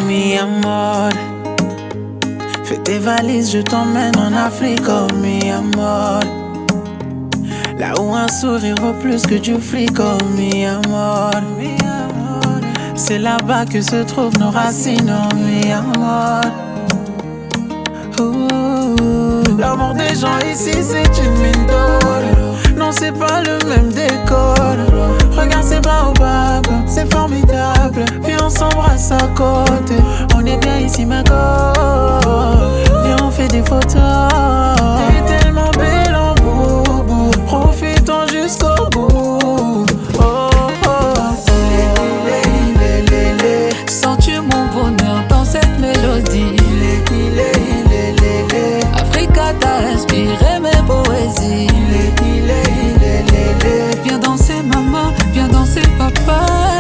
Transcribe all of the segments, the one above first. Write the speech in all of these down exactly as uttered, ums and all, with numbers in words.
mi amor. Fais tes valises, je t'emmène en Afrique, oh mi amor. Là où un sourire vaut plus que du fric, oh mi amor. C'est là-bas que se trouvent nos racines, oh mi amor. Ouh. L'amour des gens ici c'est une mine d'or. Non c'est pas le même décor. Regarde ces baobabs, c'est formidable. Viens on s'embrasse à côté. On est bien ici ma go. Viens on fait des photos. T'es tellement belle en boubou. Profitons jusqu'au bout. Oh, oh, oh. Sens-tu mon bonheur dans cette mélodie? Africa t'a inspiré mes poésies. Viens danser maman, viens danser papa.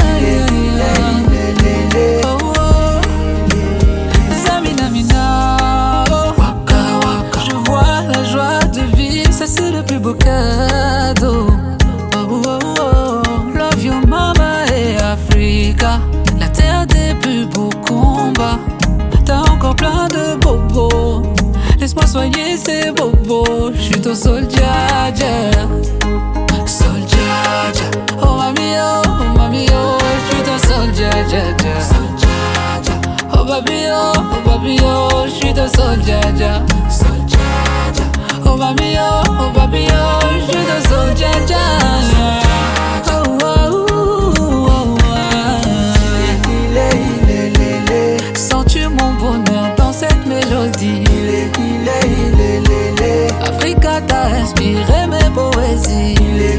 Oh, oh. Zamina mina, oh. Je vois la joie de vivre, ça c'est le plus beau cadeau. Oh, oh, oh. Love your mama et Africa, la terre des plus beaux combats. T'as encore plein de bobos, laisse-moi soigner ces bobos. J'suis ton soldier, soldier. Oh mami oh, oh mami oh, j'suis ton soldier, oh baby oh, oh baby oh, j'suis ton soldier, oh mami oh, oh baby oh, j'suis ton soldier. Oh oh oh oh. Sens-tu mon bonheur dans cette mélodie? Africa t'a inspiré mes poésies.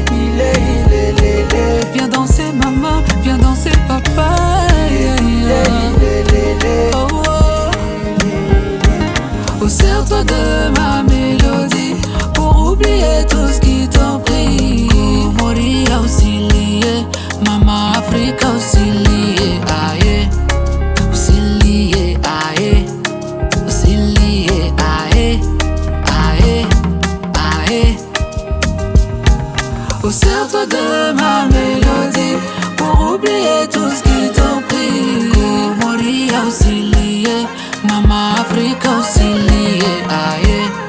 Viens danser maman, viens danser papa. Oh, oh. Oh, sers-toi de ma mélodie pour oublier tout ce qui t'en prie. Moria aussi lié, maman Africa aussi lié, aïe. Aussi lié, aïe. Aussi lié, aïe. Aïe, aïe. Oh, sers-toi de ma mélodie pour oublier tout ce qui t'en prie. Moria aussi lié, maman Africa aussi lié, aïe.